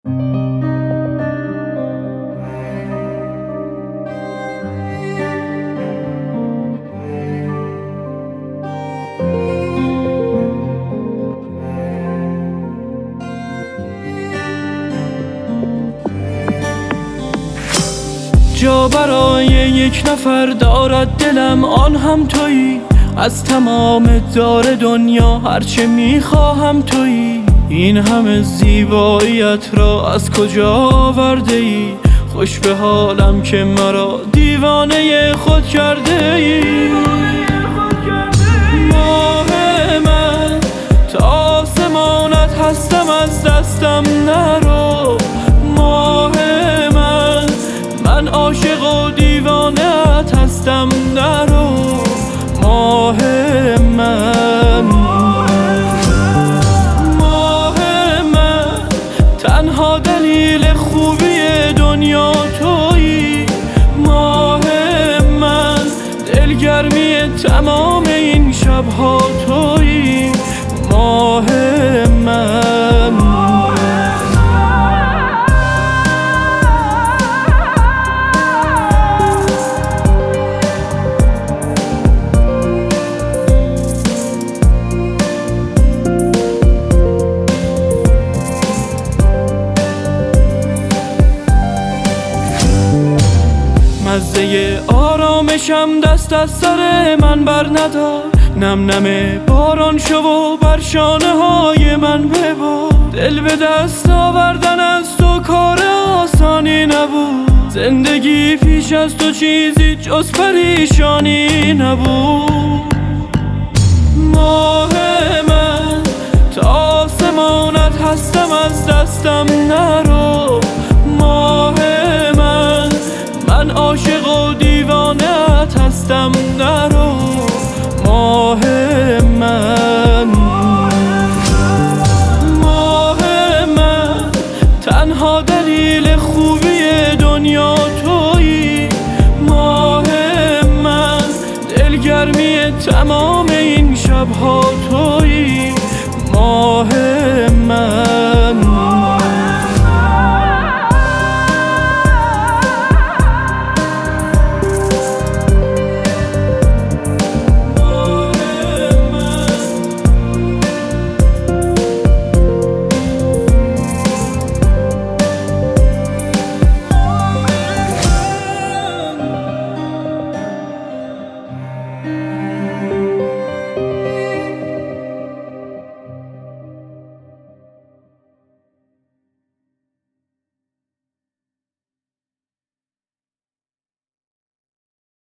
جا برای یک نفر دارد دلم، آن هم تویی. از تمام دار دنیا هرچه میخواهم تویی. این همه زیباییت را از کجا آورده ای؟ خوش به حالم که مرا دیوانه خود کرده ای. ماه من تا آسمانت هستم، از دستم نرو. ماه من عاشق و دیوانه‌ات هستم، نرو. ماه من تنها دلیل خوبی دنیا تویی. ماه من دلگرمی تمام این شبها تویی. ماه من مزه آرامشم دست از سر من بر ندار. نم نم باران شو و بر شانه های من ببار. دل به دست آوردن از تو کار آسانی نبود. زندگی پیش از تو چیزی جز پریشانی نبود. ماه من تا آسمانت هستم، از دستم نرو.